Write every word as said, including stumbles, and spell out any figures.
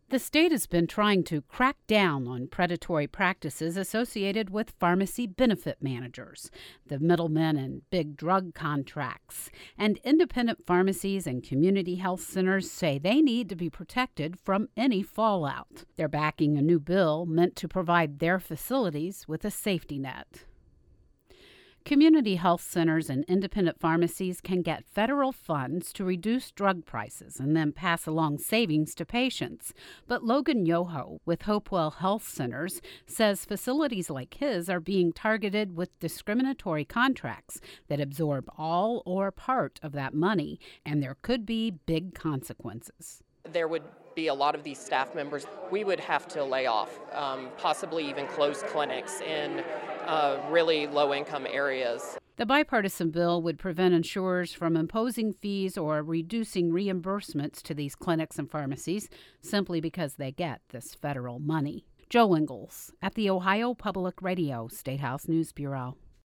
The state has been trying to crack down on predatory practices associated with pharmacy benefit managers, the middlemen in big drug contracts. And independent pharmacies and community health centers say they need to be protected from any fallout. They're backing a new bill meant to provide their facilities with a safety net. Community health centers and independent pharmacies can get federal funds to reduce drug prices and then pass along savings to patients. But Logan Yoho with Hopewell Health Centers says facilities like his are being targeted with discriminatory contracts that absorb all or part of that money, and there could be big consequences. There would be a lot of these staff members we would have to lay off, um, possibly even close clinics in uh, really low-income areas. The bipartisan bill would prevent insurers from imposing fees or reducing reimbursements to these clinics and pharmacies simply because they get this federal money. Joe Ingles at the Ohio Public Radio State House News Bureau.